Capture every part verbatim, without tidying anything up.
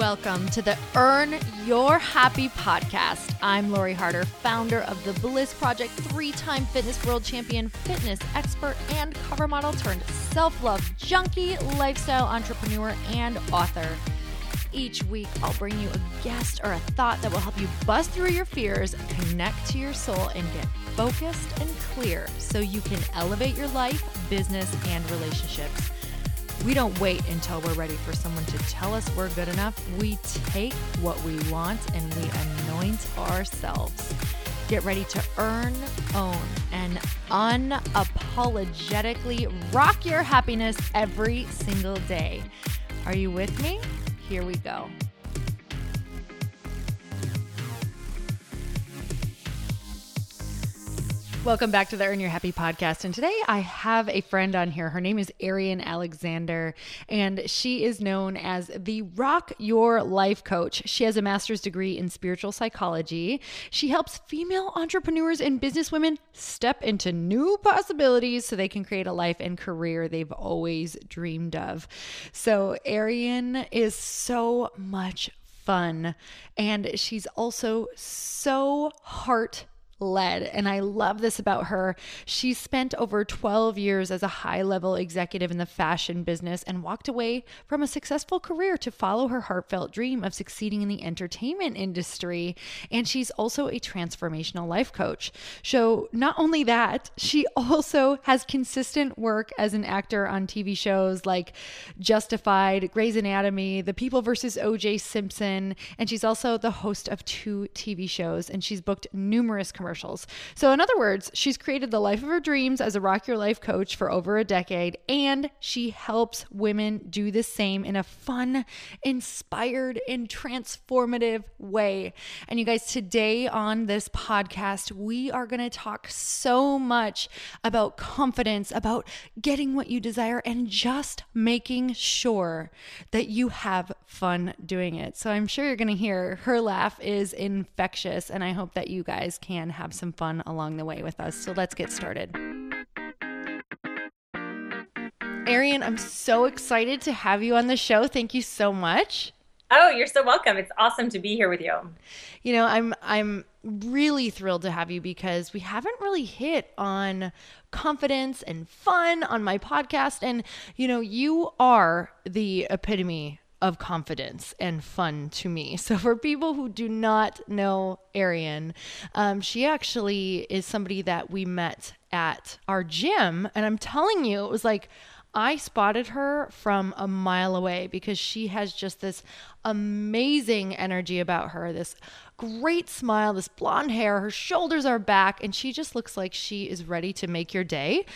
Welcome to the Earn Your Happy podcast. I'm Lori Harder, founder of The Bliss Project, three-time fitness world champion, fitness expert, and cover model turned self-love junkie, lifestyle entrepreneur, and author. Each week, I'll bring you a guest or a thought that will help you bust through your fears, connect to your soul, and get focused and clear so you can elevate your life, business, and relationships. We don't wait until we're ready for someone to tell us we're good enough. We take what we want and we anoint ourselves. Get ready to earn, own, and unapologetically rock your happiness every single day. Are you with me? Here we go. Welcome back to the Earn Your Happy podcast. And today I have a friend on here. Her name is Arian Alexander, and she is known as the Rock Your Life Coach. She has a master's degree in spiritual psychology. She helps female entrepreneurs and businesswomen step into new possibilities so they can create a life and career they've always dreamed of. So Arian is so much fun, and she's also so heart led. And I love this about her. She spent over twelve years as a high-level executive in the fashion business and walked away from a successful career to follow her heartfelt dream of succeeding in the entertainment industry. And she's also a transformational life coach. So not only that, she also has consistent work as an actor on T V shows like Justified, Grey's Anatomy, The People versus O J Simpson, and she's also the host of two T V shows, and she's booked numerous commercials. Commercials. So in other words, she's created the life of her dreams as a Rock Your Life coach for over a decade, and she helps women do the same in a fun, inspired, and transformative way. And you guys, today on this podcast, we are going to talk so much about confidence, about getting what you desire, and just making sure that you have fun doing it. So I'm sure you're going to hear her laugh is infectious, and I hope that you guys can have some fun along the way with us. So let's get started. Arian, I'm so excited to have you on the show. Thank you so much. Oh, you're so welcome. It's awesome to be here with you. You know, I'm I'm really thrilled to have you because we haven't really hit on confidence and fun on my podcast. And, you know, you are the epitome of confidence and fun to me. So for people who do not know Arian, um, she actually is somebody that we met at our gym. And I'm telling you, it was like, I spotted her from a mile away because she has just this amazing energy about her, this great smile, this blonde hair, her shoulders are back, and she just looks like she is ready to make your day.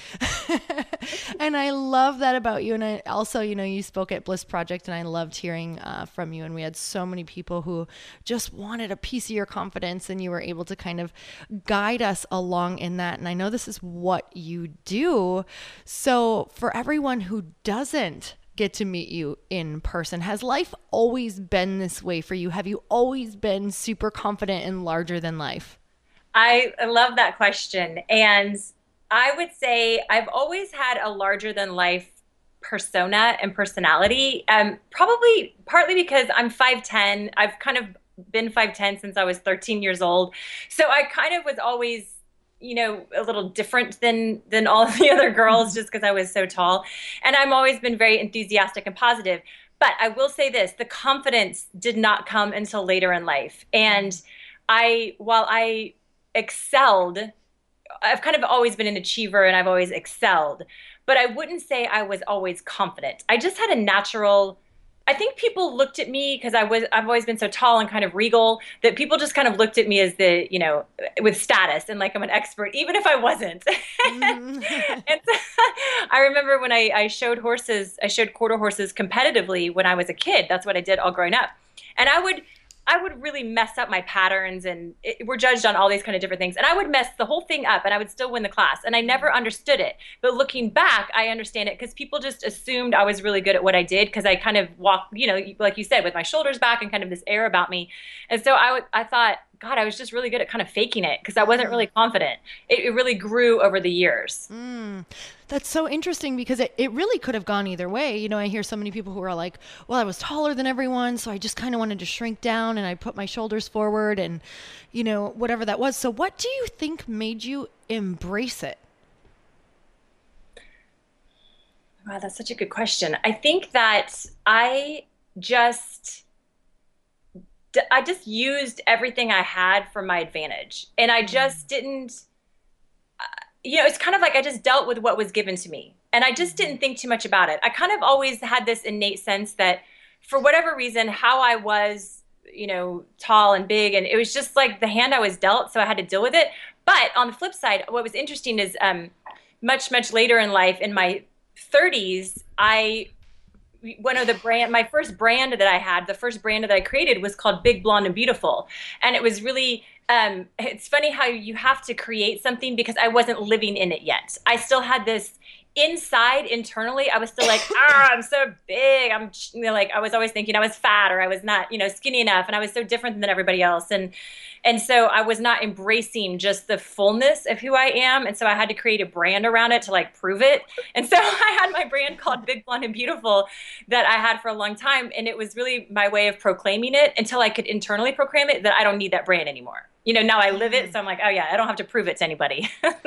And I love that about you. And I also, you know, you spoke at Bliss Project, and I loved hearing uh, from you. And we had so many people who just wanted a piece of your confidence, and you were able to kind of guide us along in that. And I know this is what you do. So for everyone who doesn't get to meet you in person, has life always been this way for you? Have you always been super confident and larger than life? I love that question. And I would say I've always had a larger than life persona and personality, um, probably partly because I'm five ten. I've kind of been five ten since I was thirteen years old. So I kind of was always, you know, a little different than than all of the other girls just because I was so tall. And I've always been very enthusiastic and positive. But I will say this, the confidence did not come until later in life. And I, while I excelled, I've kind of always been an achiever and I've always excelled, but I wouldn't say I was always confident. I just had a natural, I think people looked at me because I was, I've always been so tall and kind of regal that people just kind of looked at me as the, you know, with status and like I'm an expert, even if I wasn't. Mm-hmm. And so, I remember when I, I showed horses, I showed quarter horses competitively when I was a kid. That's what I did all growing up. And I would, I would really mess up my patterns, and it, we're judged on all these kind of different things. And I would mess the whole thing up and I would still win the class. And I never understood it. But looking back, I understand it because people just assumed I was really good at what I did because I kind of walked, you know, like you said, with my shoulders back and kind of this air about me. And so I, w- I thought God, I was just really good at kind of faking it because I wasn't really confident. It, it really grew over the years. Mm. That's so interesting because it, it really could have gone either way. You know, I hear so many people who are like, well, I was taller than everyone, so I just kind of wanted to shrink down and I put my shoulders forward and, you know, whatever that was. So what do you think made you embrace it? Wow, that's such a good question. I think that I just I just used everything I had for my advantage. And I just didn't, you know, it's kind of like I just dealt with what was given to me. And I just didn't think too much about it. I kind of always had this innate sense that for whatever reason, how I was, you know, tall and big, and it was just like the hand I was dealt, so I had to deal with it. But on the flip side, what was interesting is um, much, much later in life, in my thirties, I one of the brand, my first brand that I had, the first brand that I created was called Big Blonde and Beautiful. And it was really, um, it's funny how you have to create something because I wasn't living in it yet. I still had this inside, internally, I was still like, ah, I'm so big. I'm, you know, like, I was always thinking I was fat or I was not, you know, skinny enough. And I was so different than everybody else. And, and so I was not embracing just the fullness of who I am. And so I had to create a brand around it to like prove it. And so I had my brand called Big Blonde and Beautiful that I had for a long time. And it was really my way of proclaiming it until I could internally proclaim it that I don't need that brand anymore. You know, now I live it. So I'm like, oh yeah, I don't have to prove it to anybody.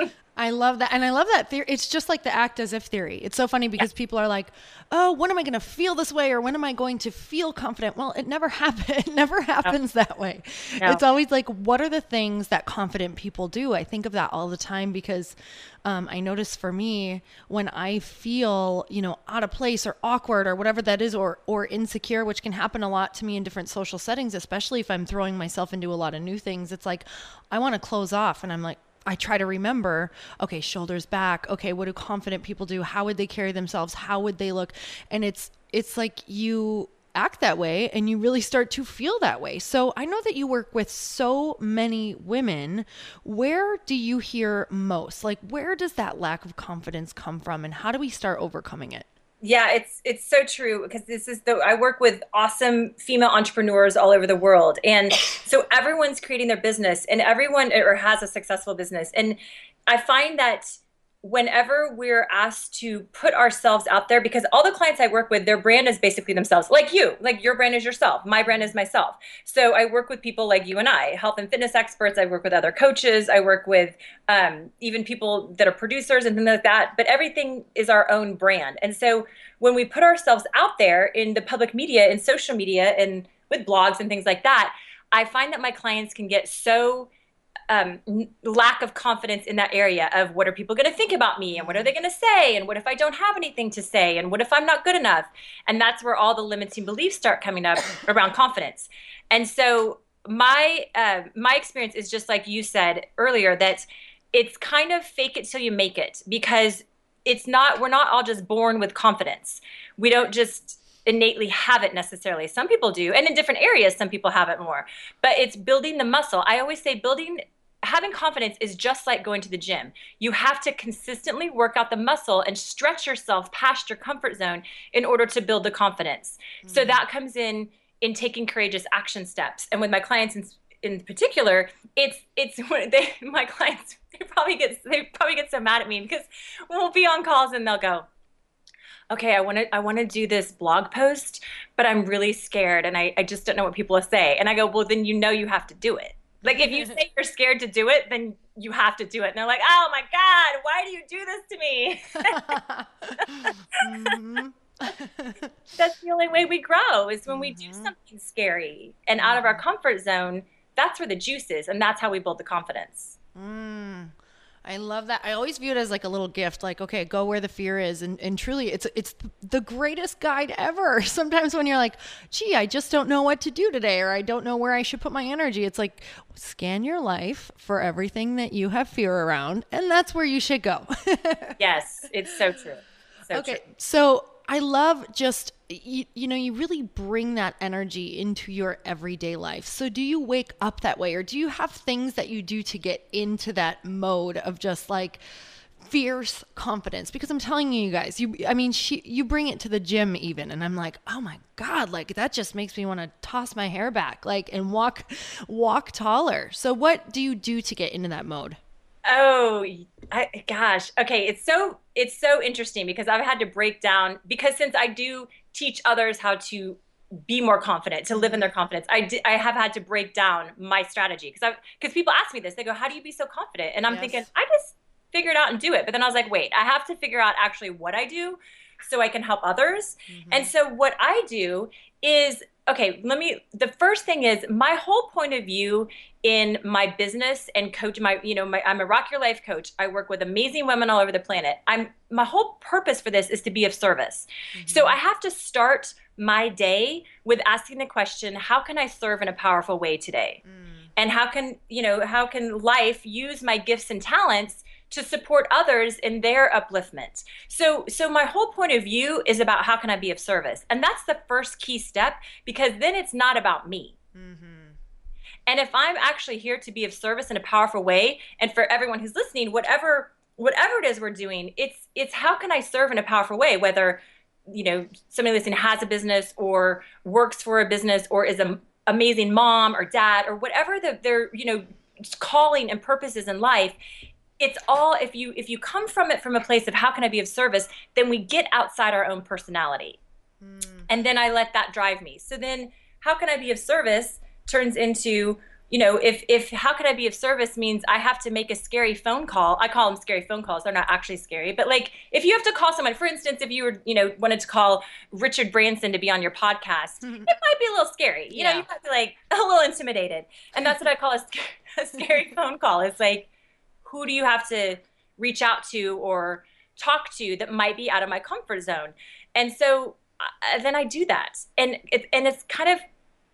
I love that. And I love that theory. It's just like the act as if theory. It's so funny because yeah. people are like, oh, when am I going to feel this way? Or when am I going to feel confident? Well, it never happens. It never happens no. that way. No. It's always like, what are the things that confident people do? I think of that all the time because um, I notice for me, when I feel, you know, out of place or awkward or whatever that is, or, or insecure, which can happen a lot to me in different social settings, especially if I'm throwing myself into a lot of new things, it's like, I want to close off and I'm like, I try to remember, okay, shoulders back. Okay, what do confident people do? How would they carry themselves? How would they look? And it's it's like you act that way and you really start to feel that way. So I know that you work with so many women. Where do you hear most? Like, where does that lack of confidence come from? And how do we start overcoming it? Yeah, it's it's so true because this is the I work with awesome female entrepreneurs all over the world, and so everyone's creating their business, and everyone or has a successful business, and I find that whenever we're asked to put ourselves out there, because all the clients I work with, their brand is basically themselves, like you, like your brand is yourself, my brand is myself. So I work with people like you and I, health and fitness experts. I work with other coaches. I work with um, even people that are producers and things like that. But everything is our own brand. And so when we put ourselves out there in the public media, in social media, and with blogs and things like that, I find that my clients can get so Um, lack of confidence in that area of what are people going to think about me and what are they going to say and what if I don't have anything to say and what if I'm not good enough, and that's where all the limiting beliefs start coming up around confidence. And so my uh, my experience is just like you said earlier, that it's kind of fake it till you make it, because it's not we're not all just born with confidence. We don't just innately have it necessarily. Some people do, and in different areas some people have it more, but it's building the muscle. I always say building having confidence is just like going to the gym. You have to consistently work out the muscle and stretch yourself past your comfort zone in order to build the confidence. Mm-hmm. So that comes in in taking courageous action steps. And with my clients in, in particular, it's it's when they my clients they probably get they probably get so mad at me because we'll be on calls and they'll go, okay, I want to I want to do this blog post, but I'm really scared and I, I just don't know what people will say. And I go, well, then you know you have to do it. Like if you say you're scared to do it, then you have to do it. And they're like, oh my God, why do you do this to me? mm-hmm. That's the only way we grow, is when mm-hmm. we do something scary and out of our comfort zone. That's where the juice is. And that's how we build the confidence. Mm. I love that. I always view it as like a little gift, like, okay, go where the fear is. And, and truly it's, it's the greatest guide ever. Sometimes when you're like, gee, I just don't know what to do today, or I don't know where I should put my energy. It's like, scan your life for everything that you have fear around. And that's where you should go. Yes, it's so true. So okay. True. So I love just, you, you know, you really bring that energy into your everyday life. So do you wake up that way, or do you have things that you do to get into that mode of just like fierce confidence, because I'm telling you, you guys, you, I mean, she, you bring it to the gym even. And I'm like, oh my God, like that just makes me want to toss my hair back, like, and walk, walk taller. So what do you do to get into that mode? Oh, I, gosh. Okay. It's so, it's so interesting because I've had to break down, because since I do teach others how to be more confident, to live in their confidence, I, di- I have had to break down my strategy. Because I, because people ask me this, they go, how do you be so confident? And I'm yes. thinking, I just figure it out and do it. But then I was like, wait, I have to figure out actually what I do so I can help others. Mm-hmm. And so what I do is, okay, let me, the first thing is my whole point of view in my business and coach, my, you know, my, I'm a Rock Your Life coach. I work with amazing women all over the planet. I'm, my whole purpose for this is to be of service. Mm-hmm. So I have to start my day with asking the question, how can I serve in a powerful way today? Mm. And how can, you know, how can life use my gifts and talents to support others in their upliftment? So, so my whole point of view is about how can I be of service? And that's the first key step, because then it's not about me. Mm-hmm. And if I'm actually here to be of service in a powerful way, and for everyone who's listening, whatever, whatever it is we're doing, it's, it's how can I serve in a powerful way, whether, you know, somebody listening has a business or works for a business or is an amazing mom or dad or whatever the, their, you know, calling and purpose is in life. It's all, if you if you come from it from a place of how can I be of service, then we get outside our own personality. Mm. And then I let that drive me. So then how can I be of service turns into, you know, if if how can I be of service means I have to make a scary phone call. I call them scary phone calls. They're not actually scary. But like if you have to call someone, for instance, if you were, you know, wanted to call Richard Branson to be on your podcast, mm-hmm. it might be a little scary. You yeah. know, you might be like a little intimidated. And that's what I call a, a scary phone call. It's like, who do you have to reach out to or talk to that might be out of my comfort zone? And so uh, then I do that. And it, and it's kind of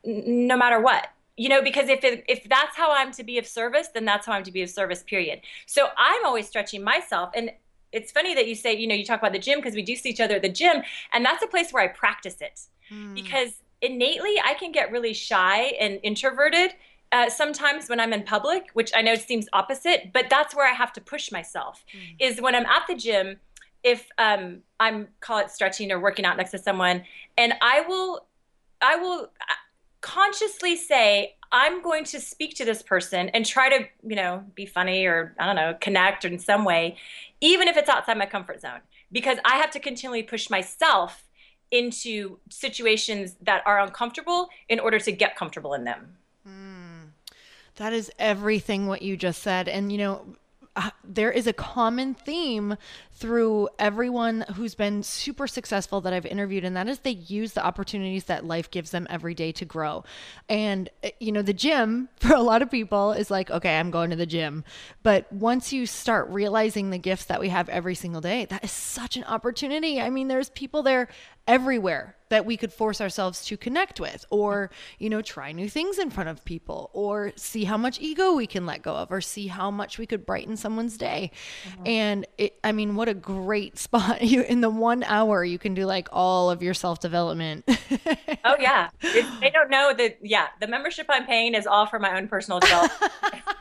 no matter what, you know, because if it, if that's how I'm to be of service, then that's how I'm to be of service, period. So I'm always stretching myself. And it's funny that you say, you know, you talk about the gym because we do see each other at the gym. And that's a place where I practice it mm. because innately I can get really shy and introverted Uh, sometimes when I'm in public, which I know seems opposite, but that's where I have to push myself, mm. is when I'm at the gym, if um, I'm, call it stretching or working out next to someone, and I will, I will consciously say, I'm going to speak to this person and try to, you know, be funny or, I don't know, connect in some way, even if it's outside my comfort zone, because I have to continually push myself into situations that are uncomfortable in order to get comfortable in them. That is everything what you just said. And, you know, uh, there is a common theme through everyone who's been super successful that I've interviewed, and that is they use the opportunities that life gives them every day to grow. And, you know, the gym for a lot of people is like, okay, I'm going to the gym. But once you start realizing the gifts that we have every single day, that is such an opportunity. I mean, there's people there everywhere that we could force ourselves to connect with, or, you know, try new things in front of people, or see how much ego we can let go of, or see how much we could brighten someone's day. Mm-hmm. And it, I mean, what a great spot. You, in the one hour, you can do like all of your self-development. Oh yeah. If they don't know that, yeah, the membership I'm paying is all for my own personal development.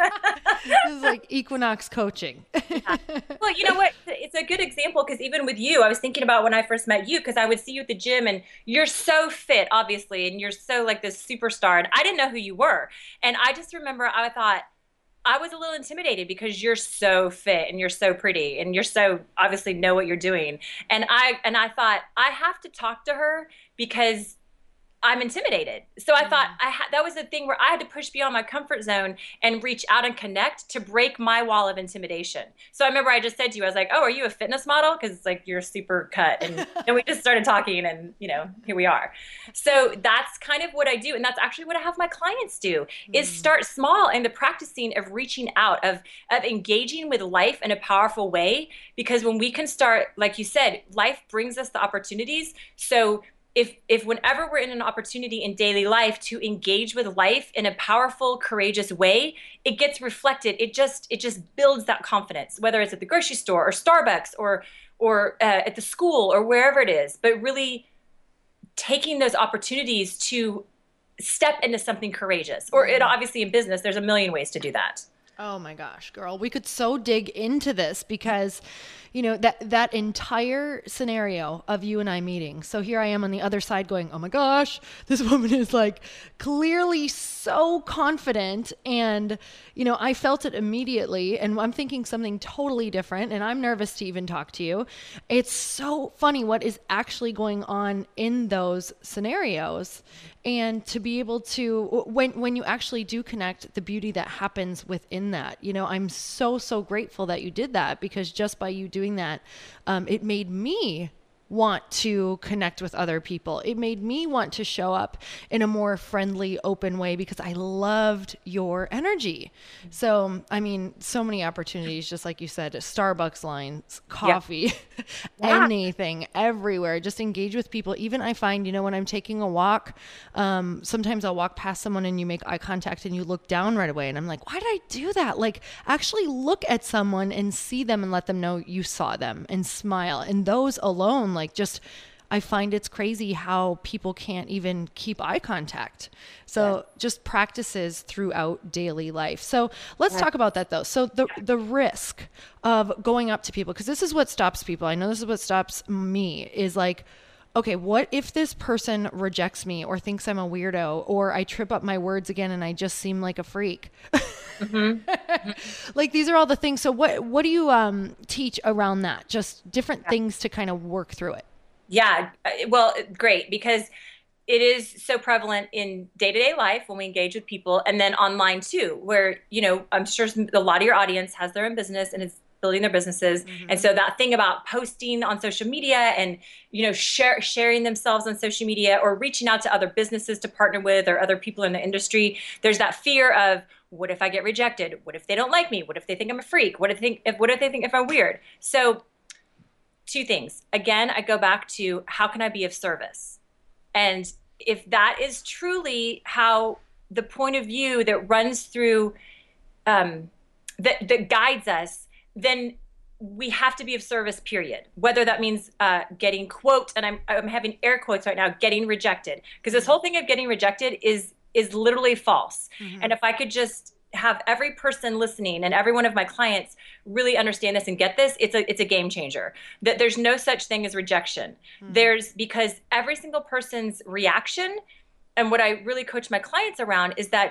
This is like Equinox coaching. Yeah. Well, you know what? It's a good example because even with you, I was thinking about when I first met you, because I would see you at the gym and you're so fit, obviously, and you're so like this superstar. And I didn't know who you were. And I just remember I thought, I was a little intimidated because you're so fit and you're so pretty and you're so obviously know what you're doing. And I and I thought, I have to talk to her because I'm intimidated. So I mm. thought I ha- that was the thing where I had to push beyond my comfort zone and reach out and connect to break my wall of intimidation. So I remember I just said to you, I was like, oh, are you a fitness model? Because it's like you're super cut. And then we just started talking and, you know, here we are. So that's kind of what I do. And that's actually what I have my clients do mm. is start small in the practicing of reaching out, of, of engaging with life in a powerful way. Because when we can start, like you said, life brings us the opportunities. So If, if whenever we're in an opportunity in daily life to engage with life in a powerful, courageous way, it gets reflected. It just it just builds that confidence, whether it's at the grocery store or Starbucks or or uh, at the school or wherever it is. But really taking those opportunities to step into something courageous. Or it obviously in business, there's a million ways to do that. Oh my gosh, girl, we could so dig into this because, you know, that that entire scenario of you and I meeting. So here I am on the other side going, "Oh my gosh, this woman is like clearly so confident." And, you know, I felt it immediately and I'm thinking something totally different and I'm nervous to even talk to you. It's so funny what is actually going on in those scenarios. And to be able to, when when you actually do connect, the beauty that happens within that, you know, I'm so, so grateful that you did that because just by you doing that, um, it made me want to connect with other people. It made me want to show up in a more friendly, open way because I loved your energy. So, I mean, so many opportunities, just like you said, Starbucks lines, coffee, yeah. Yeah. Anything, everywhere. Just engage with people. Even I find, you know, when I'm taking a walk, um, sometimes I'll walk past someone and you make eye contact and you look down right away. And I'm like, why did I do that? Like, actually look at someone and see them and let them know you saw them and smile. And those alone, like just, I find it's crazy how people can't even keep eye contact. So yeah. Just practices throughout daily life. So let's yeah. talk about that though. So the, the risk of going up to people, because this is what stops people. I know this is what stops me is like, okay, what if this person rejects me or thinks I'm a weirdo or I trip up my words again and I just seem like a freak? Mm-hmm. Like these are all the things. So what, what do you um, teach around that? Just different yeah. things to kind of work through it. Yeah. Well, great. Because it is so prevalent in day-to-day life when we engage with people and then online too, where, you know, I'm sure a lot of your audience has their own business and is building their businesses. Mm-hmm. And so that thing about posting on social media and, you know, share, sharing themselves on social media or reaching out to other businesses to partner with or other people in the industry, there's that fear of, what if I get rejected? What if they don't like me? What if they think I'm a freak? What if they think if, what if they think if I'm weird? So two things. Again, I go back to how can I be of service? And if that is truly how the point of view that runs through, um, that, that guides us, then we have to be of service, period. Whether that means uh, getting quote, and I'm, I'm having air quotes right now, getting rejected. Because this whole thing of getting rejected is is literally false. Mm-hmm. And if I could just have every person listening and every one of my clients really understand this and get this, it's a it's a game changer. That there's no such thing as rejection. Mm-hmm. There's because every single person's reaction, and what I really coach my clients around is that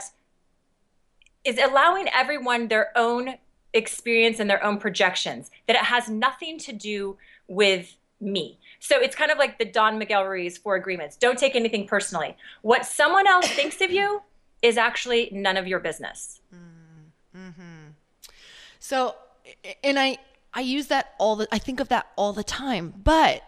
is allowing everyone their own experience and their own projections, that it has nothing to do with me. So it's kind of like the Don Miguel Ruiz Four Agreements. Don't take anything personally. What someone else thinks of you is actually none of your business. Mm-hmm. So, and I, I use that all the, I think of that all the time, but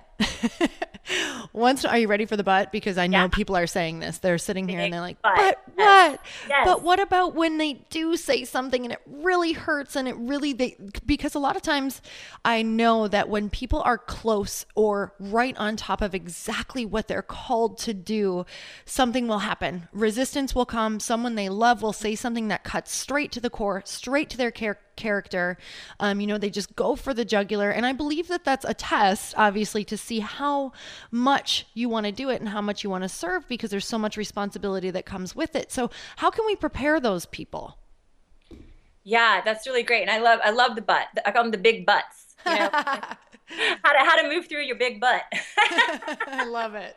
once, are you ready for the but? Because I know yeah. people are saying this. They're sitting here and they're like, but, but yes. what? Yes. But what about when they do say something and it really hurts and it really, they, because a lot of times I know that when people are close or right on top of exactly what they're called to do, something will happen. Resistance will come. Someone they love will say something that cuts straight to the core, straight to their character. character. Um, you know, they just go for the jugular. And I believe that that's a test, obviously, to see how much you want to do it and how much you want to serve, because there's so much responsibility that comes with it. So how can we prepare those people? Yeah, that's really great. And I love, I love the butt. I call them the big butts. You know? how to, how to move through your big butt. I love it.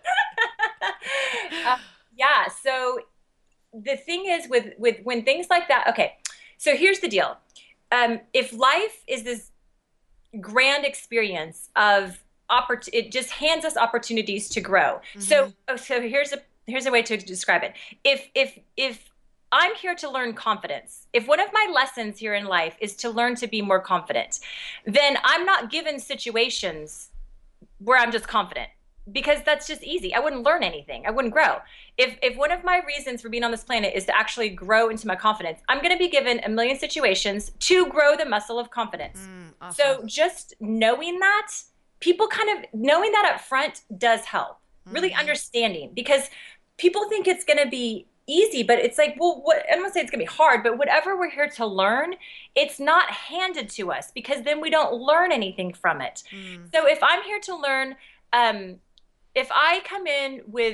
uh, yeah. So the thing is with, with when things like that, okay. So here's the deal. Um, if life is this grand experience of oppor- it just hands us opportunities to grow. Mm-hmm. So, so here's a here's a way to describe it. If if if I'm here to learn confidence, if one of my lessons here in life is to learn to be more confident, then I'm not given situations where I'm just confident. Because that's just easy. I wouldn't learn anything. I wouldn't grow. If if one of my reasons for being on this planet is to actually grow into my confidence, I'm going to be given a million situations to grow the muscle of confidence. Mm, awesome. So just knowing that, people kind of, knowing that up front does help. Mm-hmm. Really understanding. Because people think it's going to be easy, but it's like, well, what, I don't want to say it's going to be hard, but whatever we're here to learn, it's not handed to us, because then we don't learn anything from it. Mm. So if I'm here to learn, um, if I come in with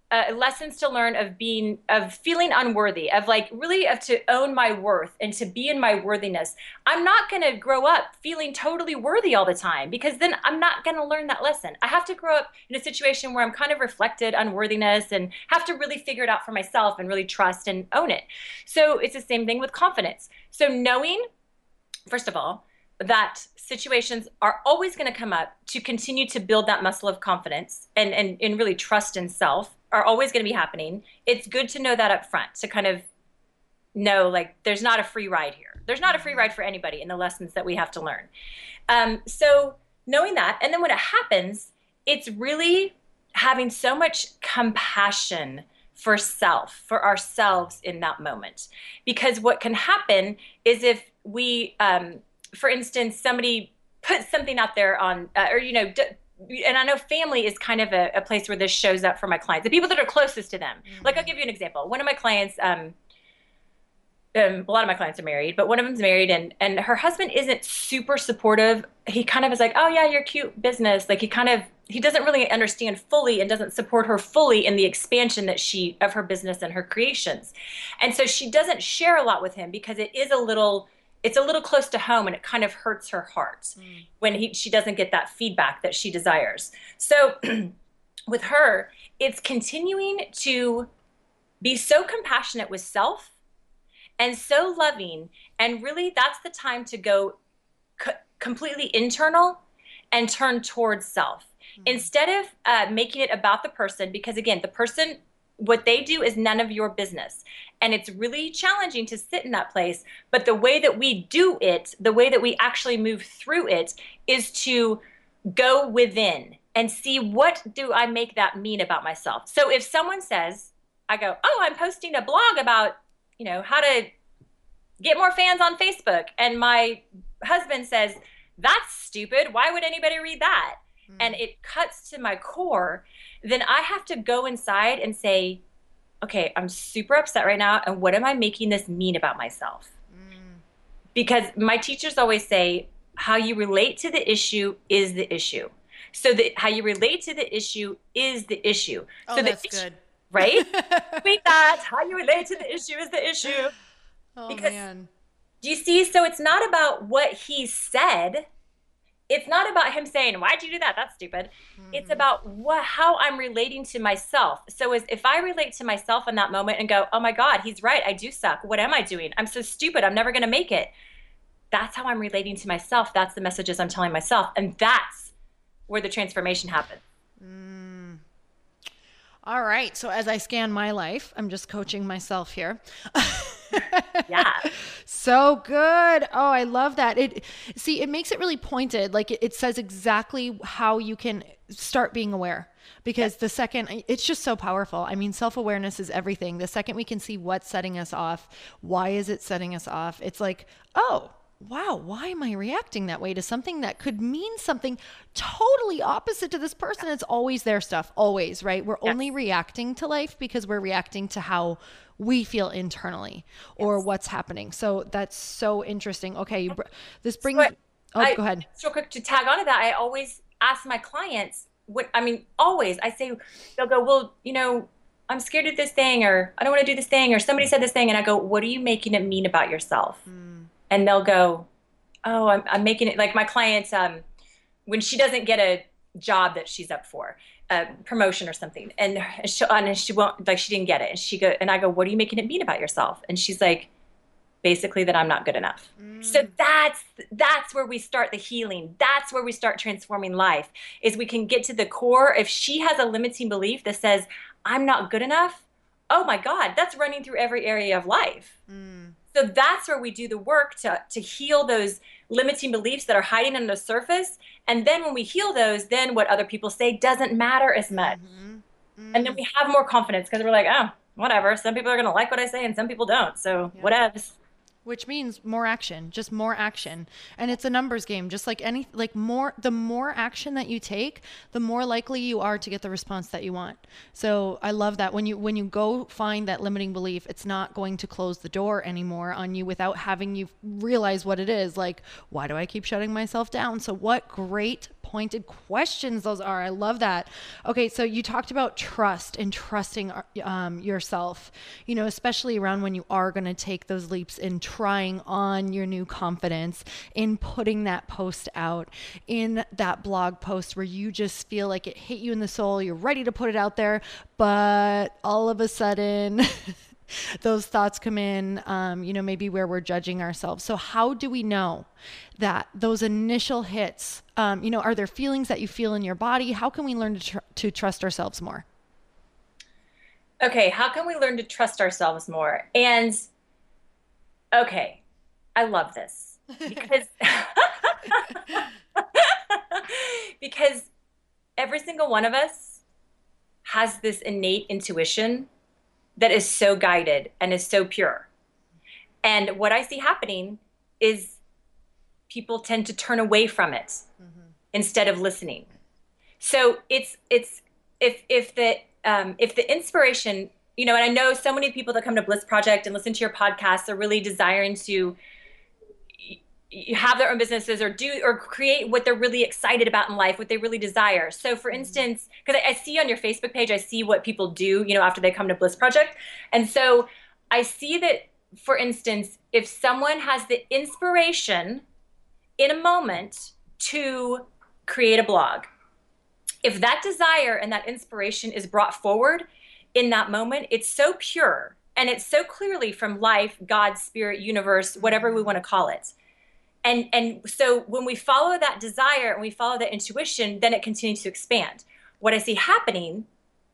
uh, lessons to learn of being, of feeling unworthy, of like really of to own my worth and to be in my worthiness. I'm not going to grow up feeling totally worthy all the time, because then I'm not going to learn that lesson. I have to grow up in a situation where I'm kind of reflected unworthiness and have to really figure it out for myself and really trust and own it. So it's the same thing with confidence. So knowing, first of all, that situations are always going to come up to continue to build that muscle of confidence and, and, and really trust in self are always going to be happening. It's good to know that up front, to kind of know, like, there's not a free ride here. There's not a free ride for anybody in the lessons that we have to learn. Um, so knowing that, and then when it happens, it's really having so much compassion for self, for ourselves in that moment. Because what can happen is if we, um, for instance, somebody puts something out there on, uh, or, you know, d- and I know family is kind of a, a place where this shows up for my clients, the people that are closest to them. Mm-hmm. Like, I'll give you an example. One of my clients, um, um, a lot of my clients are married, but one of them's married, and, and her husband isn't super supportive. He kind of is like, oh yeah, you're cute business. Like, he kind of, he doesn't really understand fully and doesn't support her fully in the expansion that she, of her business and her creations. And so she doesn't share a lot with him because it is a little, it's a little close to home, and it kind of hurts her heart mm. when he, she doesn't get that feedback that she desires. So with her, it's continuing to be so compassionate with self and so loving. And really, that's the time to go co- completely internal and turn towards self. Mm. Instead of uh, making it about the person, because again, the person, what they do is none of your business. And it's really challenging to sit in that place. But the way that we do it, the way that we actually move through it, is to go within and see, what do I make that mean about myself? So if someone says, I go, oh, I'm posting a blog about, you know, how to get more fans on Facebook. And my husband says, that's stupid. Why would anybody read that? Mm. And it cuts to my core. Then I have to go inside and say, okay, I'm super upset right now. And what am I making this mean about myself? Mm. Because my teachers always say, how you relate to the issue is the issue. So that how you relate to the issue is the issue. Oh, so that's the good. Right? Read that. How you relate to the issue is the issue. Oh, because, man. Do you see? So it's not about what he said. It's not about him saying, why'd you do that? That's stupid. Mm-hmm. It's about what, how I'm relating to myself. So as, if I relate to myself in that moment and go, oh my God, he's right. I do suck. What am I doing? I'm so stupid. I'm never going to make it. That's how I'm relating to myself. That's the messages I'm telling myself. And that's where the transformation happens. Mm. All right. So as I scan my life, I'm just coaching myself here. Yeah. So good. Oh, I love that. It, see, it makes it really pointed. Like it, it says exactly how you can start being aware, because yes. the second, it's just so powerful. I mean, self-awareness is everything. The second we can see what's setting us off, why is it setting us off? It's like, oh, wow, why am I reacting that way to something that could mean something totally opposite to this person? It's always their stuff, always, right? We're yes. only reacting to life because we're reacting to how we feel internally or yes. what's happening. So that's so interesting. Okay, you br- this brings, so I, oh, I, go ahead. Real quick to tag onto that, I always ask my clients, what, I mean, always, I say, they'll go, well, you know, I'm scared of this thing, or I don't want to do this thing, or somebody said this thing. And I go, what are you making it mean about yourself? Mm. And they'll go, oh, I'm, I'm making it, like my clients, um, when she doesn't get a job that she's up for, a promotion or something, and she, and she won't, like she didn't get it. And she go, and I go, what are you making it mean about yourself? And she's like, basically that I'm not good enough. Mm. So that's, that's where we start the healing. That's where we start transforming life, is we can get to the core. If she has a limiting belief that says, I'm not good enough, oh my God, that's running through every area of life. Mm. So that's where we do the work to, to heal those limiting beliefs that are hiding under the surface. And then when we heal those, then what other people say doesn't matter as much. Mm-hmm. Mm-hmm. And then we have more confidence because we're like, oh, whatever. Some people are going to like what I say and some people don't. So yeah. whatever. Which means more action, just more action. And it's a numbers game, just like any, like more, the more action that you take, the more likely you are to get the response that you want. So I love that when you, when you go find that limiting belief, it's not going to close the door anymore on you without having you realize what it is. Like, why do I keep shutting myself down? So what great pointed questions those are. I love that. Okay. So you talked about trust and trusting um, yourself, you know, especially around when you are going to take those leaps in trying on your new confidence, in putting that post out, in that blog post where you just feel like it hit you in the soul. You're ready to put it out there, but all of a sudden those thoughts come in, um, you know, maybe where we're judging ourselves. So how do we know that those initial hits, um, you know, are there feelings that you feel in your body? How can we learn to, tr- to trust ourselves more? Okay. How can we learn to trust ourselves more? And okay, I love this because, because every single one of us has this innate intuition that is so guided and is so pure. And what I see happening is people tend to turn away from it mm-hmm. instead of listening. So it's it's if if the um, if the inspiration, you know, and I know so many people that come to Bliss Project and listen to your podcast are really desiring to have their own businesses or do or create what they're really excited about in life, what they really desire. So for instance, because I, I see on your Facebook page, I see what people do, you know, after they come to Bliss Project. And so I see that, for instance, if someone has the inspiration in a moment to create a blog, if that desire and that inspiration is brought forward in that moment, it's so pure and it's so clearly from life, God, spirit, universe, whatever we want to call it. And and so when we follow that desire and we follow that intuition, then it continues to expand. What I see happening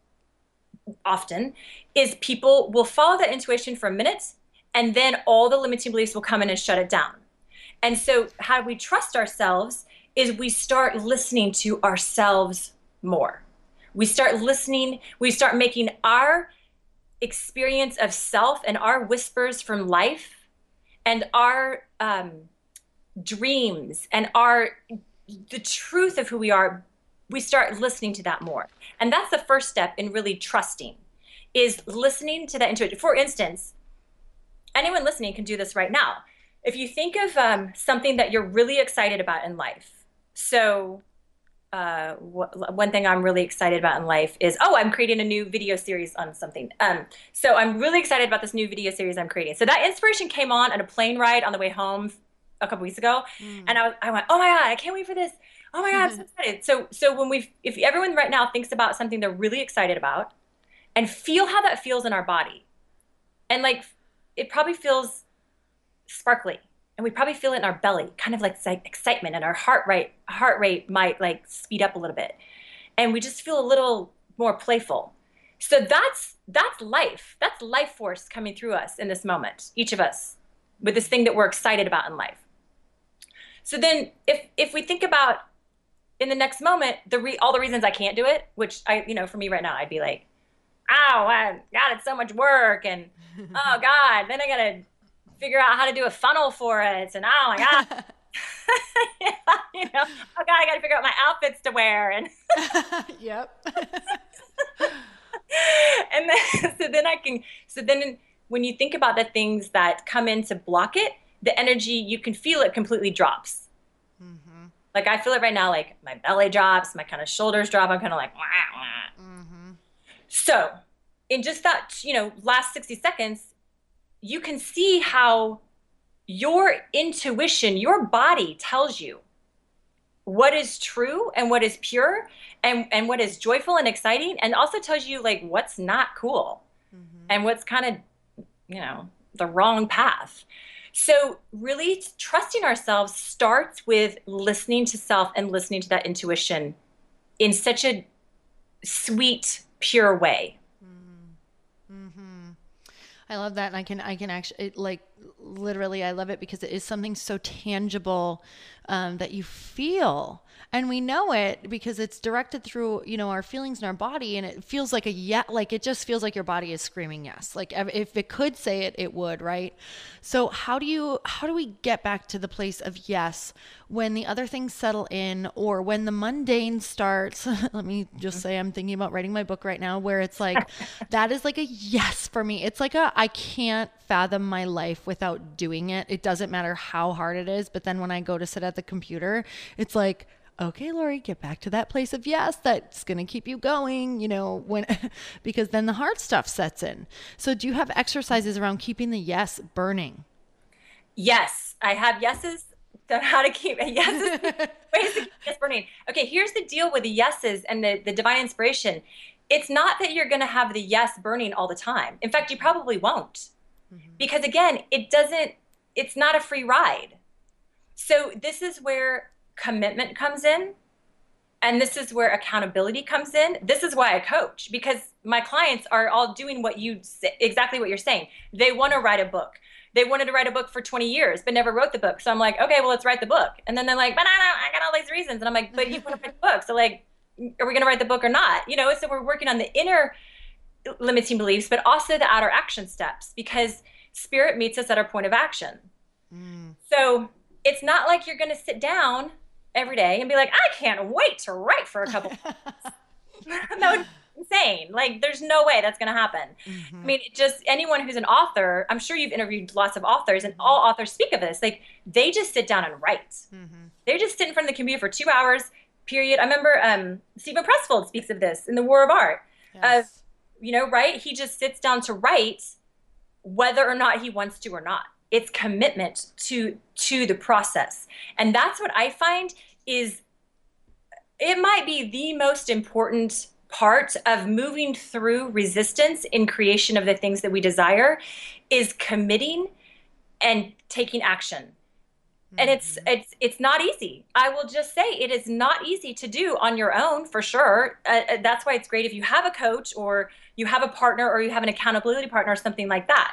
often is people will follow that intuition for a minute, and then all the limiting beliefs will come in and shut it down. And so how we trust ourselves is we start listening to ourselves more. We start listening, we start making our experience of self and our whispers from life and our um, dreams and our the truth of who we are, we start listening to that more. And that's the first step in really trusting, is listening to that intuition. For instance, anyone listening can do this right now. If you think of um, something that you're really excited about in life. So uh, wh- one thing I'm really excited about in life is, oh, I'm creating a new video series on something. Um, so I'm really excited about this new video series I'm creating. So that inspiration came on on a plane ride on the way home a couple weeks ago. Mm. And I, was, I went, oh my God, I can't wait for this. Oh my God, I'm so excited. So, so when we, if everyone right now thinks about something they're really excited about and feel how that feels in our body, and like, it probably feels sparkly and we probably feel it in our belly, kind of like excitement, and our heart rate, heart rate might like speed up a little bit. And we just feel a little more playful. So that's, that's life. That's life force coming through us in this moment, each of us, with this thing that we're excited about in life. So then if if we think about in the next moment, the re, all the reasons I can't do it, which I, you know, for me right now, I'd be like, oh, I, God, it's so much work. And oh God, then I got to figure out how to do a funnel for it. And oh my God, yeah, you know, oh God, I got to figure out my outfits to wear. And yep. And then, so then I can, so then when you think about the things that come in to block it, the energy, you can feel it completely drops. Mm-hmm. Like I feel it right now, like my belly drops, my kind of shoulders drop. I'm kind of like, wah, wah. Mm-hmm. So in just that, you know, last sixty seconds, you can see how your intuition, your body tells you what is true and what is pure and, and what is joyful and exciting, and also tells you like what's not cool mm-hmm. and what's kind of, you know, the wrong path. So really trusting ourselves starts with listening to self and listening to that intuition in such a sweet, pure way. Mm-hmm. I love that. And I can, I can actually it, like literally, I love it because it is something so tangible um, that you feel. And we know it because it's directed through, you know, our feelings in our body, and it feels like a yeah, like it just feels like your body is screaming yes. Like if it could say it, it would, right? So how do you, how do we get back to the place of yes when the other things settle in, or when the mundane starts? Let me just say, I'm thinking about writing my book right now, where it's like, that is like a yes for me. It's like a, I can't fathom my life without doing it. It doesn't matter how hard it is. But then when I go to sit at the computer, it's like, okay, Lori, get back to that place of yes that's going to keep you going, you know, when because then the hard stuff sets in. So do you have exercises around keeping the yes burning? Yes, I have yeses on how to keep yeses, ways to keep yes burning. Okay, here's the deal with the yeses and the, the divine inspiration. It's not that you're going to have the yes burning all the time. In fact, you probably won't. Mm-hmm. Because again, it doesn't, it's not a free ride. So this is where commitment comes in. And this is where accountability comes in. This is why I coach, because my clients are all doing what you exactly what you're saying. They want to write a book. They wanted to write a book for twenty years, but never wrote the book. So I'm like, okay, well, let's write the book. And then they're like, but I, don't, I got all these reasons. And I'm like, but you want to write the book. So like, are we going to write the book or not? You know, so we're working on the inner limiting beliefs, but also the outer action steps, because spirit meets us at our point of action. Mm. So it's not like you're going to sit down every day and be like, I can't wait to write for a couple that would be insane. Like, there's no way that's going to happen. Mm-hmm. I mean, just anyone who's an author, I'm sure you've interviewed lots of authors, and all authors speak of this. Like, they just sit down and write. Mm-hmm. They just sit in front of the computer for two hours, period. I remember um, Stephen Pressfield speaks of this in The War of Art. Yes. Uh, you know, right? He just sits down to write whether or not he wants to or not. It's commitment to to the process. And that's what I find is, it might be the most important part of moving through resistance in creation of the things that we desire, is committing and taking action. Mm-hmm. And it's it's it's not easy. I will just say it is not easy to do on your own, for sure. Uh, that's why it's great if you have a coach, or you have a partner, or you have an accountability partner, or something like that.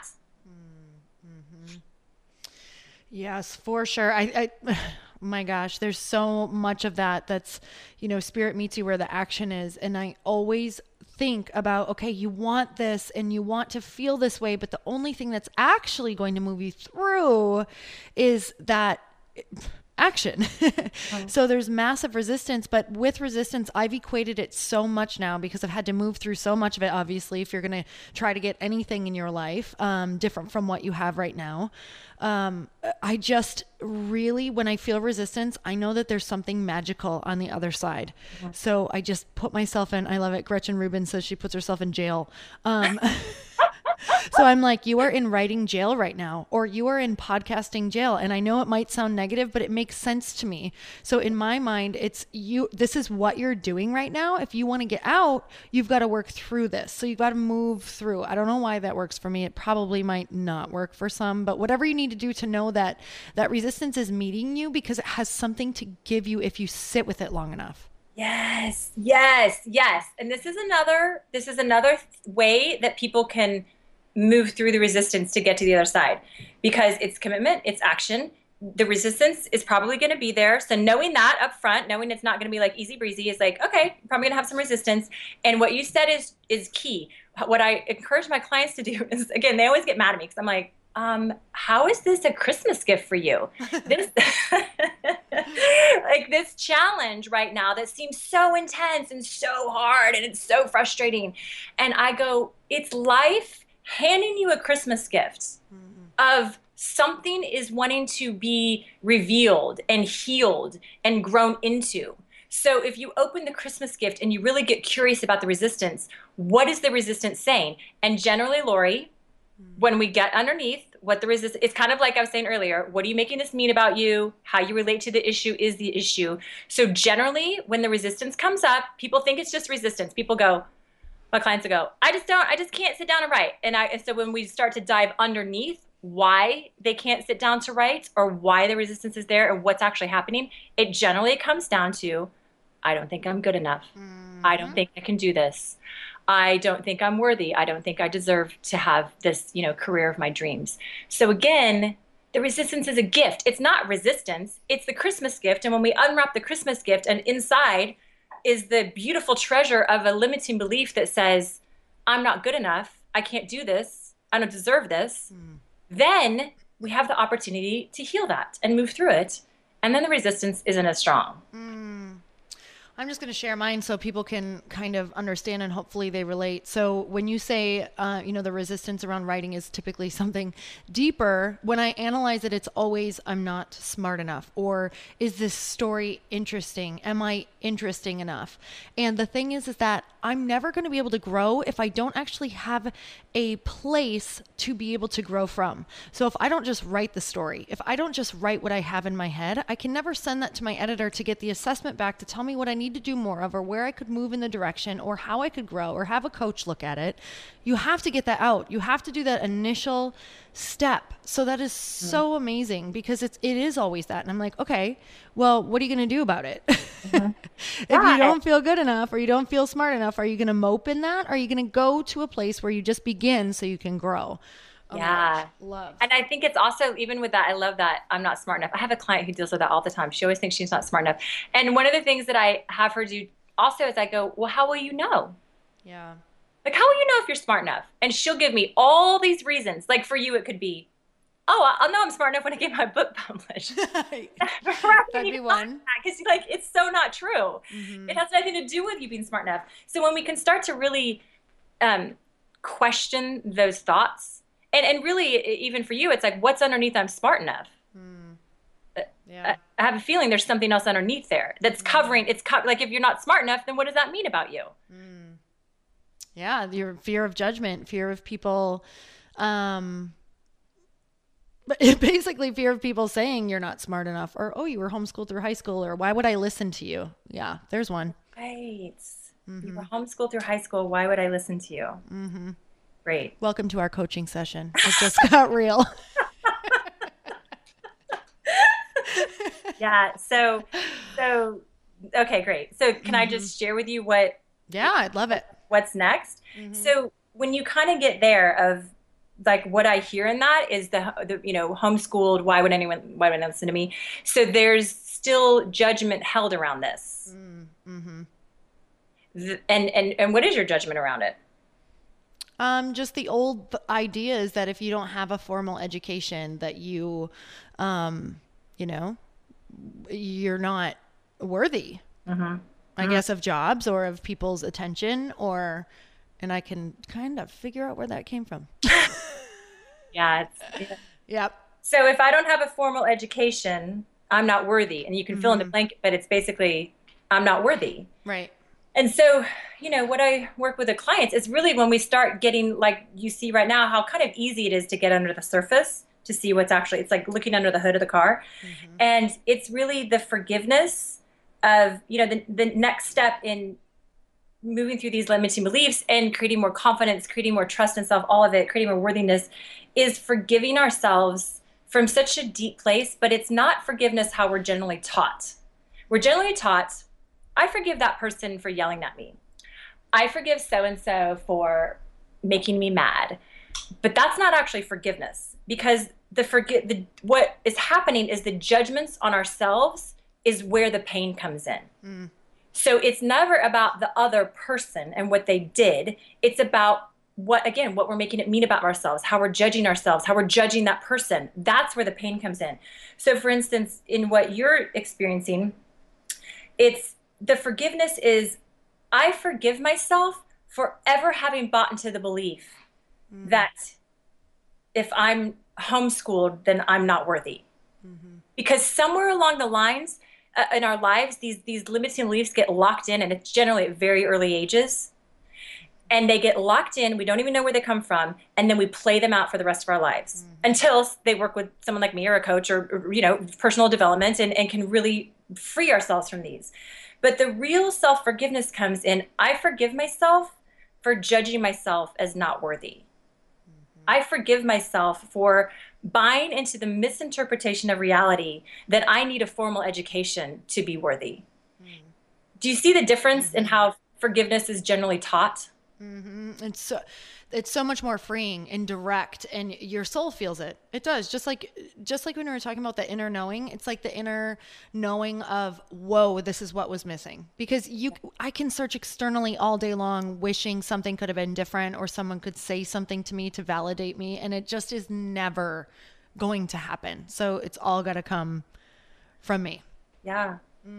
Yes, for sure. I, I, my gosh, there's so much of that that's, you know, spirit meets you where the action is. And I always think about, okay, you want this and you want to feel this way, but the only thing that's actually going to move you through is that action. Oh. So there's massive resistance, but with resistance, I've equated it so much now, because I've had to move through so much of it. Obviously, if you're going to try to get anything in your life, um, different from what you have right now. Um, I just really, when I feel resistance, I know that there's something magical on the other side. Mm-hmm. So I just put myself in, I love it. Gretchen Rubin says she puts herself in jail. Um, So I'm like, you are in writing jail right now, or you are in podcasting jail. And I know it might sound negative, but it makes sense to me. So in my mind, it's you, this is what you're doing right now. If you want to get out, you've got to work through this. So you've got to move through. I don't know why that works for me. It probably might not work for some, but whatever you need to do to know that that resistance is meeting you, because it has something to give you if you sit with it long enough. Yes, yes, yes. And this is another, this is another way that people can move through the resistance to get to the other side, because it's commitment, it's action. The resistance is probably going to be there. So knowing that up front, knowing it's not going to be like easy breezy, is like, okay, I'm probably going to have some resistance. And what you said is is key. What I encourage my clients to do is, again, they always get mad at me because I'm like, um, how is this a Christmas gift for you? This, like this challenge right now that seems so intense and so hard, and it's so frustrating. And I go, it's life handing you a Christmas gift mm-hmm. of something is wanting to be revealed and healed and grown into. So if you open the Christmas gift and you really get curious about the resistance, what is the resistance saying? And generally, Lori, mm-hmm. when we get underneath what the resistance, it's kind of like I was saying earlier, what are you making this mean about you? How you relate to the issue is the issue. So generally, when the resistance comes up, people think it's just resistance. People go, my clients will go, I just don't, I just can't sit down and write. And I, and so when we start to dive underneath why they can't sit down to write, or why the resistance is there, or what's actually happening, it generally comes down to, I don't think I'm good enough. Mm-hmm. I don't think I can do this. I don't think I'm worthy. I don't think I deserve to have this, you know, career of my dreams. So again, the resistance is a gift. It's not resistance. It's the Christmas gift. And when we unwrap the Christmas gift, and inside is the beautiful treasure of a limiting belief that says, I'm not good enough. I can't do this. I don't deserve this. Mm. Then we have the opportunity to heal that and move through it. And then the resistance isn't as strong. Mm. I'm just going to share mine so people can kind of understand and hopefully they relate. So when you say, uh, you know, the resistance around writing is typically something deeper, when I analyze it, it's always, I'm not smart enough, or is this story interesting? Am I interesting enough? And the thing is, is that I'm never going to be able to grow if I don't actually have a place to be able to grow from. So if I don't just write the story, if I don't just write what I have in my head, I can never send that to my editor to get the assessment back to tell me what I need to do more of, or where I could move in the direction, or how I could grow, or have a coach look at it. You have to get that out. You have to do that initial step. So that is so mm. amazing, because it's, it is always that. And I'm like, okay, well, what are you going to do about it? Mm-hmm. If yeah. you don't feel good enough, or you don't feel smart enough, are you going to mope in that? Or are you going to go to a place where you just begin so you can grow? Oh yeah. Love. And I think it's also, even with that, I love that I'm not smart enough. I have a client who deals with that all the time. She always thinks she's not smart enough. And one of the things that I have her do also is I go, well, how will you know? Yeah. Like, how will you know if you're smart enough? And she'll give me all these reasons. Like for you, it could be, oh, I'll know I'm smart enough when I get my book published. That'd be one. Because like, it's so not true. Mm-hmm. It has nothing to do with you being smart enough. So when we can start to really um, question those thoughts, and, and really, even for you, it's like, what's underneath I'm smart enough? Mm. Yeah. I, I have a feeling there's something else underneath there that's mm. covering, it's co- like if you're not smart enough, then what does that mean about you? Mm. Yeah, your fear of judgment, fear of people, um, but basically fear of people saying you're not smart enough, or, oh, you were homeschooled through high school, or why would I listen to you? Yeah, there's one. Right. Mm-hmm. You were homeschooled through high school. Why would I listen to you? Mm-hmm. Great. Welcome to our coaching session. It just got real. Yeah. So, so, okay, great. So can mm-hmm. I just share with you what? Yeah, I'd love it. What's next? Mm-hmm. So when you kind of get there of like what I hear in that is the, the, you know, homeschooled, why would anyone, why would anyone listen to me? So there's still judgment held around this. Mm-hmm. The, and, and, and what is your judgment around it? Um, just the old idea is that if you don't have a formal education, that you, um, you know, you're not worthy, mm-hmm. I mm-hmm. guess, of jobs or of people's attention, or, and I can kind of figure out where that came from. Yeah. It's, yeah. Yep. So if I don't have a formal education, I'm not worthy. And you can mm-hmm. fill in the blank, but it's basically, I'm not worthy. Right. And so, you know, what I work with the clients is really when we start getting, like you see right now, how kind of easy it is to get under the surface to see what's actually, it's like looking under the hood of the car. Mm-hmm. And it's really the forgiveness of, you know, the, the next step in moving through these limiting beliefs and creating more confidence, creating more trust in self, all of it, creating more worthiness, is forgiving ourselves from such a deep place. But it's not forgiveness how we're generally taught. We're generally taught, I forgive that person for yelling at me. I forgive so-and-so for making me mad. But that's not actually forgiveness, because the forget the what is happening is the judgments on ourselves is where the pain comes in. Mm. So it's never about the other person and what they did. It's about what, again, what we're making it mean about ourselves, how we're judging ourselves, how we're judging that person. That's where the pain comes in. So for instance, in what you're experiencing, it's the forgiveness is, I forgive myself for ever having bought into the belief mm-hmm. that if I'm homeschooled, then I'm not worthy. Mm-hmm. Because somewhere along the lines uh, in our lives, these these limiting beliefs get locked in, and it's generally at very early ages. And they get locked in, we don't even know where they come from, and then we play them out for the rest of our lives mm-hmm. until they work with someone like me or a coach or, or you know, personal development, and, and can really free ourselves from these. But the real self-forgiveness comes in, I forgive myself for judging myself as not worthy. Mm-hmm. I forgive myself for buying into the misinterpretation of reality that I need a formal education to be worthy. Mm-hmm. Do you see the difference mm-hmm. in how forgiveness is generally taught? Mm-hmm. It's so, it's so much more freeing and direct, and your soul feels it. It does. Just like, just like when we were talking about the inner knowing, it's like the inner knowing of, whoa, this is what was missing. Because you, I can search externally all day long, wishing something could have been different, or someone could say something to me to validate me. And it just is never going to happen. So it's all got to come from me. Yeah. Mm.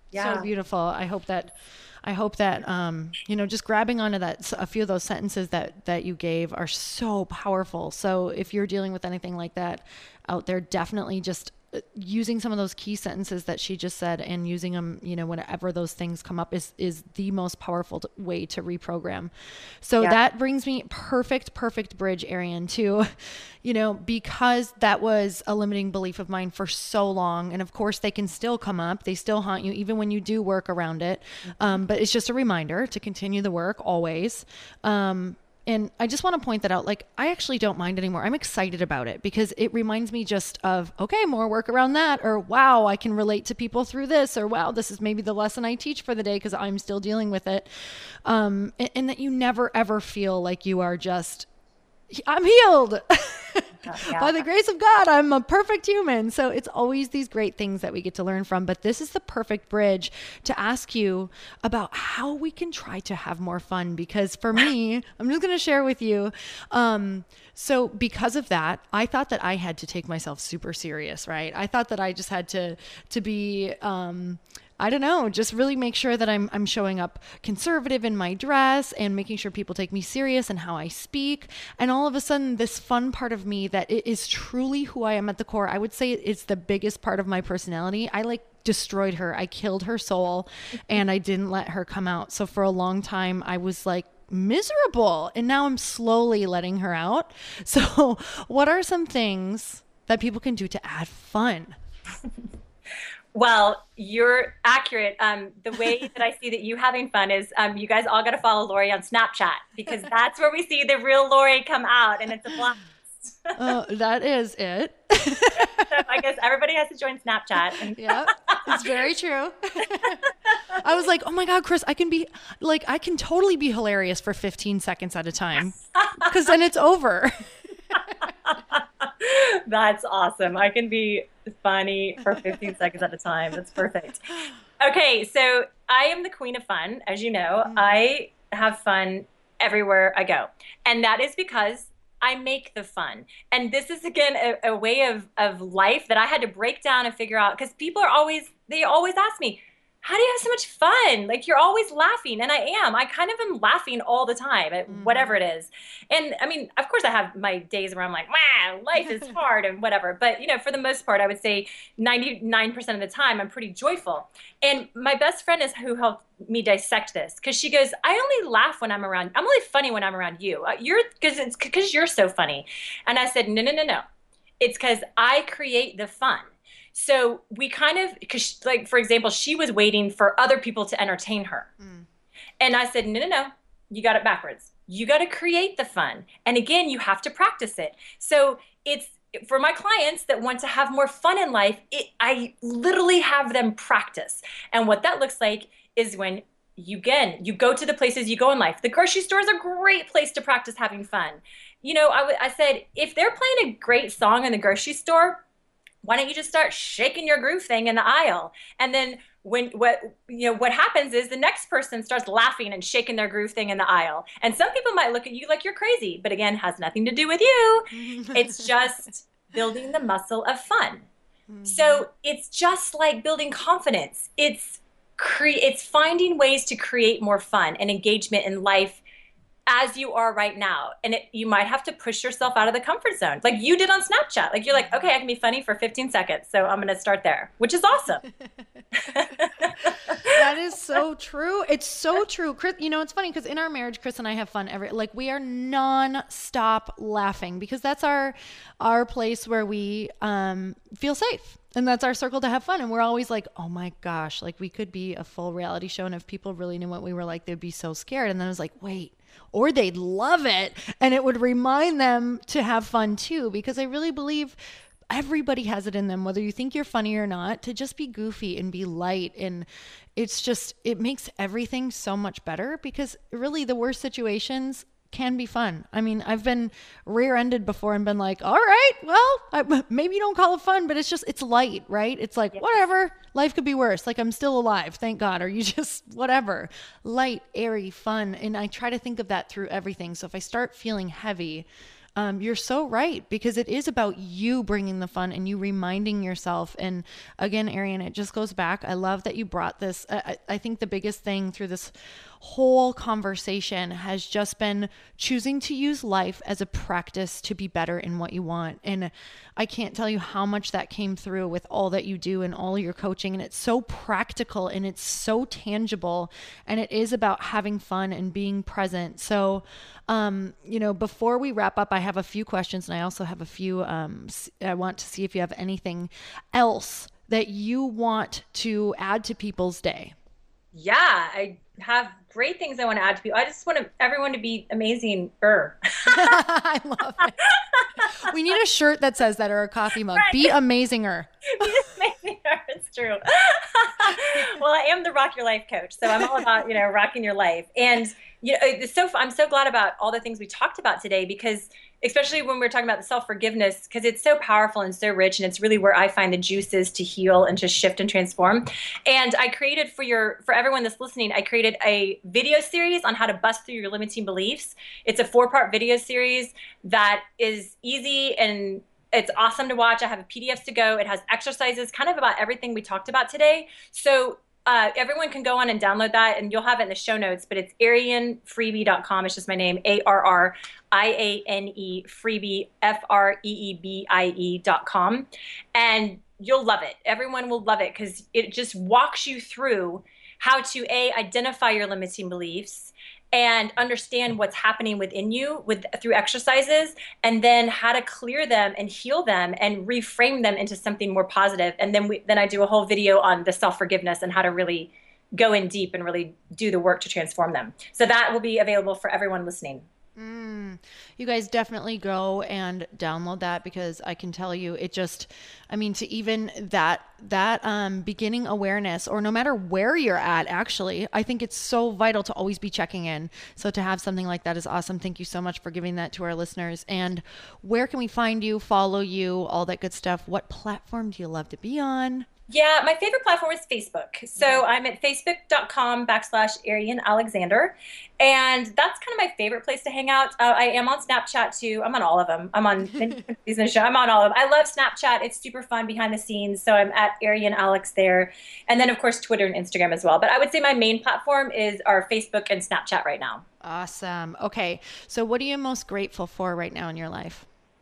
Yeah. So beautiful. I hope that, I hope that, um, you know, just grabbing onto that, a few of those sentences that, that you gave are so powerful. So if you're dealing with anything like that out there, definitely just using some of those key sentences that she just said and using them, you know, whenever those things come up is, is the most powerful t- way to reprogram. So yeah. That brings me perfect, perfect bridge, Arian, to, you know, because that was a limiting belief of mine for so long. And of course they can still come up. They still haunt you, even when you do work around it. Um, but it's just a reminder to continue the work always. Um, And I just want to point that out. Like, I actually don't mind anymore. I'm excited about it because it reminds me just of, okay, more work around that, or wow, I can relate to people through this, or wow, this is maybe the lesson I teach for the day because I'm still dealing with it. Um, and, and that you never, ever feel like you are just, I'm healed. Yeah. By the grace of God, I'm a perfect human. So it's always these great things that we get to learn from. But this is the perfect bridge to ask you about how we can try to have more fun. Because for me, I'm just going to share with you. Um, so because of that, I thought that I had to take myself super serious, right? I thought that I just had to, to be, um, I don't know, just really make sure that I'm I'm showing up conservative in my dress and making sure people take me serious and how I speak. And all of a sudden, this fun part of me that it is truly who I am at the core, I would say it's the biggest part of my personality. I like destroyed her. I killed her soul and I didn't let her come out. So for a long time, I was like miserable. And now I'm slowly letting her out. So what are some things that people can do to add fun? Well, you're accurate. Um, the way that I see that you having fun is um, you guys all got to follow Lori on Snapchat because that's where we see the real Lori come out, and it's a blast. Oh, that is it. So I guess everybody has to join Snapchat. And yeah, it's very true. I was like, oh my God, Chris, I can be like, I can totally be hilarious for fifteen seconds at a time because then it's over. That's awesome. I can be funny for fifteen seconds at a time. That's perfect. Okay, so I am the queen of fun, as you know. Mm. I have fun everywhere I go. And that is because I make the fun. And this is, again, a, a way of, of life that I had to break down and figure out because people are always, they always ask me, how do you have so much fun? Like, you're always laughing. And I am. I kind of am laughing all the time at mm-hmm. whatever it is. And I mean, of course, I have my days where I'm like, wow, life is hard and whatever. But, you know, for the most part, I would say ninety-nine percent of the time, I'm pretty joyful. And my best friend is who helped me dissect this because she goes, I only laugh when I'm around. I'm only funny when I'm around you. You're because it's because you're so funny. And I said, no, no, no, no. It's because I create the fun. So we kind of, because like, for example, she was waiting for other people to entertain her. Mm. And I said, no, no, no, you got it backwards. You got to create the fun. And again, you have to practice it. So it's for my clients that want to have more fun in life, it, I literally have them practice. And what that looks like is when you, again, you go to the places you go in life. The grocery store is a great place to practice having fun. You know, I, w- I said, if they're playing a great song in the grocery store, why don't you just start shaking your groove thing in the aisle? And then when what you know what happens is the next person starts laughing and shaking their groove thing in the aisle. And some people might look at you like you're crazy, but again, has nothing to do with you. It's just building the muscle of fun. Mm-hmm. So it's just like building confidence. It's cre- it's finding ways to create more fun and engagement in life as you are right now. And it, you might have to push yourself out of the comfort zone. Like you did on Snapchat. Like you're like, okay, I can be funny for fifteen seconds. So I'm going to start there, which is awesome. That is so true. It's so true. Chris, you know, it's funny because in our marriage, Chris and I have fun every, like we are non-stop laughing because that's our, our place where we um, feel safe. And that's our circle to have fun. And we're always like, oh my gosh, like we could be a full reality show. And if people really knew what we were like, they'd be so scared. And then I was like, wait, or they'd love it. And it would remind them to have fun too, because I really believe everybody has it in them, whether you think you're funny or not, to just be goofy and be light. And it's just, it makes everything so much better because really the worst situations can be fun. I mean, I've been rear-ended before and been like, all right, well, I, maybe you don't call it fun, but it's just, it's light, right? It's like, whatever, life could be worse. Like I'm still alive, thank God. Or you just, whatever, light, airy, fun. And I try to think of that through everything. So if I start feeling heavy, Um, you're so right, because it is about you bringing the fun and you reminding yourself. And again, Arian, it just goes back. I love that you brought this. I, I think the biggest thing through this whole conversation has just been choosing to use life as a practice to be better in what you want. And I can't tell you how much that came through with all that you do and all your coaching. And it's so practical and it's so tangible, and it is about having fun and being present. So, um, you know, before we wrap up, I have a few questions, and I also have a few, um, I want to see if you have anything else that you want to add to people's day. Yeah, I have great things I want to add to people. I just want to, everyone to be amazing. I love it. We need a shirt that says that, or a coffee mug. Right. Be amazinger. Be amazinger. It's true. Well, I am the Rock Your Life coach, so I'm all about, you know, rocking your life. And you know, it's so I'm so glad about all the things we talked about today, because especially when we're talking about the self-forgiveness, because it's so powerful and so rich, and it's really where I find the juices to heal and to shift and transform. And I created for your for everyone that's listening, I created a video series on how to bust through your limiting beliefs. It's a four-part video series that is easy and it's awesome to watch. I have P D Fs to go. It has exercises, kind of about everything we talked about today. So Uh, everyone can go on and download that, and you'll have it in the show notes, but it's arian freebie dot com. It's just my name, A R R I A N E, freebie, F R E E B I E dot com. And you'll love it. Everyone will love it, because it just walks you through how to, A, identify your limiting beliefs and understand what's happening within you with through exercises, and then how to clear them and heal them and reframe them into something more positive. And then we then I do a whole video on the self-forgiveness and how to really go in deep and really do the work to transform them. So that will be available for everyone listening. Mm, you guys definitely go and download that, because I can tell you it just, I mean, to even that, that, um, beginning awareness, or no matter where you're at, actually, I think it's so vital to always be checking in. So to have something like that is awesome. Thank you so much for giving that to our listeners. And where can we find you, follow you, all that good stuff? What platform do you love to be on? Yeah, my favorite platform is Facebook. So I'm at facebook.com backslash Arian Alexander. And that's kind of my favorite place to hang out. Uh, I am on Snapchat too. I'm on all of them. I'm on the show. I'm on all of them. I love Snapchat. It's super fun behind the scenes. So I'm at Arian Alex there. And then of course, Twitter and Instagram as well. But I would say my main platform is our Facebook and Snapchat right now. Awesome. Okay. So what are you most grateful for right now in your life?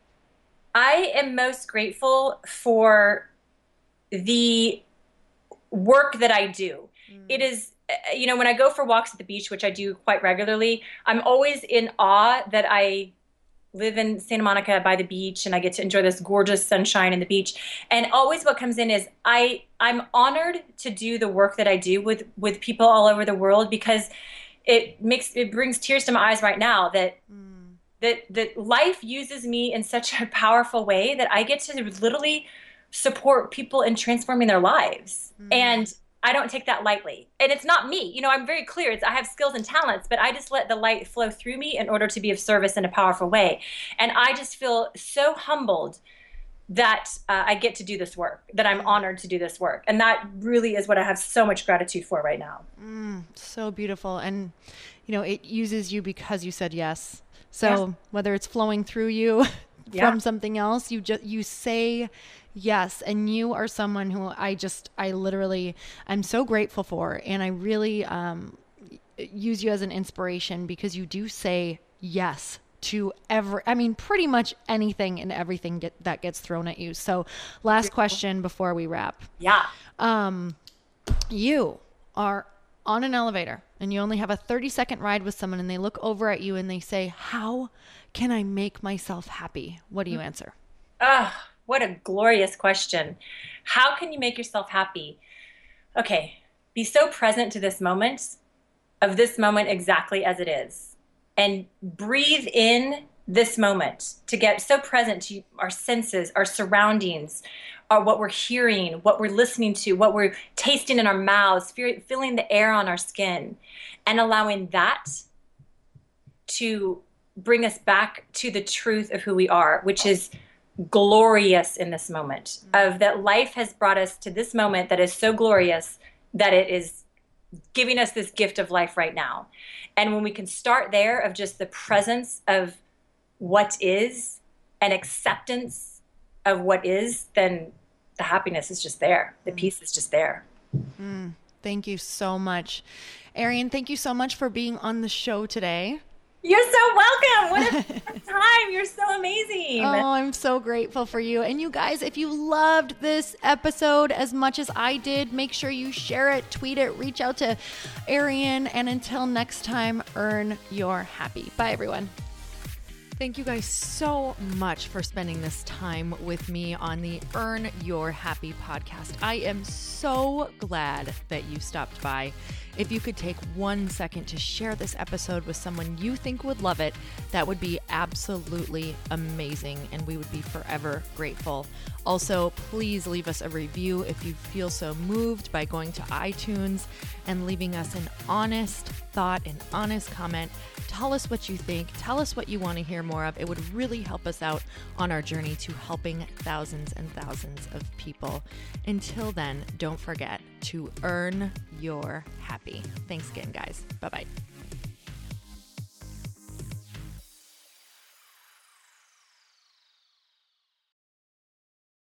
I am most grateful for the work that I do. Mm. It is, you know, when I go for walks at the beach, which I do quite regularly, I'm always in awe that I live in Santa Monica by the beach and I get to enjoy this gorgeous sunshine in the beach. And always what comes in is I, I'm honored to do the work that I do with, with people all over the world, because it makes, it brings tears to my eyes right now that mm. that, that life uses me in such a powerful way that I get to literally support people in transforming their lives. Mm. And I don't take that lightly. And it's not me. You know, I'm very clear. It's, I have skills and talents, but I just let the light flow through me in order to be of service in a powerful way. And I just feel so humbled that uh, I get to do this work, that I'm honored to do this work. And that really is what I have so much gratitude for right now. Mm, so beautiful. And, you know, it uses you because you said yes. So yes. Whether it's flowing through you yeah. from something else, you just, you say yes. And you are someone who I just, I literally, I'm so grateful for. And I really um, use you as an inspiration, because you do say yes to every, I mean, pretty much anything and everything get, that gets thrown at you. So last question before we wrap. Yeah. Um, you are on an elevator and you only have a thirty second ride with someone, and they look over at you and they say, how can I make myself happy? What do you answer? Oh, what a glorious question. How can you make yourself happy? Okay. Be so present to this moment, of this moment exactly as it is. And breathe in this moment, to get so present to our senses, our surroundings, our, what we're hearing, what we're listening to, what we're tasting in our mouths, feeling the air on our skin, and allowing that to bring us back to the truth of who we are, which is glorious in this moment. Mm-hmm. Of that life has brought us to this moment that is so glorious that it is giving us this gift of life right now. And when we can start there, of just the presence of what is and acceptance of what is, then the happiness is just there. The peace is just there. Mm, thank you so much. Arian, thank you so much for being on the show today. You're so welcome. What a time. You're so amazing. Oh, I'm so grateful for you. And you guys, if you loved this episode as much as I did, make sure you share it, tweet it, reach out to Arian. And until next time, earn your happy. Bye, everyone. Thank you guys so much for spending this time with me on the Earn Your Happy podcast. I am so glad that you stopped by. If you could take one second to share this episode with someone you think would love it, that would be absolutely amazing, and we would be forever grateful. Also, please leave us a review if you feel so moved by going to iTunes and leaving us an honest thought, an honest comment. Tell us what you think. Tell us what you want to hear more of. It would really help us out on our journey to helping thousands and thousands of people. Until then, don't forget to earn your happy. Thanks again, guys. Bye-bye.